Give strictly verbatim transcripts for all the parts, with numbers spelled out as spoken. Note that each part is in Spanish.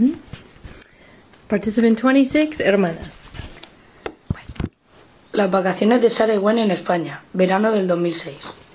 Mm-hmm. Participant twenty-six, hermanas. Las vacaciones de Sara y Gwen en España, verano del dos mil seis.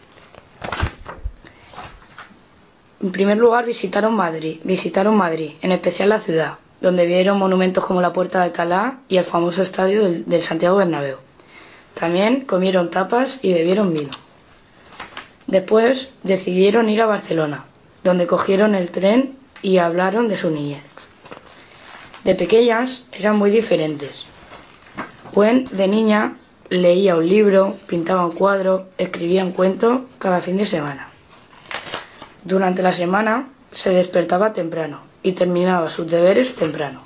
En primer lugar visitaron Madrid, visitaron Madrid, en especial la ciudad, donde vieron monumentos como la Puerta de Alcalá y el famoso estadio del, del Santiago Bernabéu. También comieron tapas y bebieron vino. Después decidieron ir a Barcelona, donde cogieron el tren y hablaron de su niñez. De pequeñas eran muy diferentes. Gwen, de niña, leía un libro, pintaba un cuadro, escribía un cuento cada fin de semana. Durante la semana se despertaba temprano y terminaba sus deberes temprano.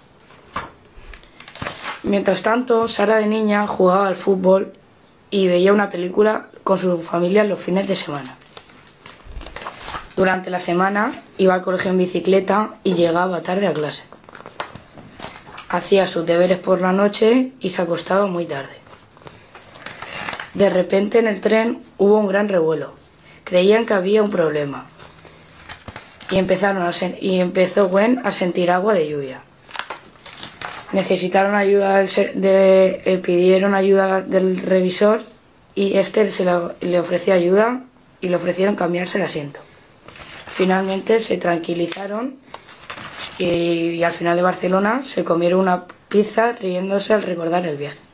Mientras tanto, Sara de niña jugaba al fútbol y veía una película con su familia los fines de semana. Durante la semana iba al colegio en bicicleta y llegaba tarde a clase. Hacía sus deberes por la noche y se acostaba muy tarde. De repente en el tren hubo un gran revuelo. Creían que había un problema. Y, empezaron a sen- y empezó Gwen a sentir agua de lluvia. Necesitaron ayuda del ser- de, eh, pidieron ayuda del revisor y este se la- le ofreció ayuda y le ofrecieron cambiarse de asiento. Finalmente se tranquilizaron y, y al final de Barcelona se comieron una pizza riéndose al recordar el viaje.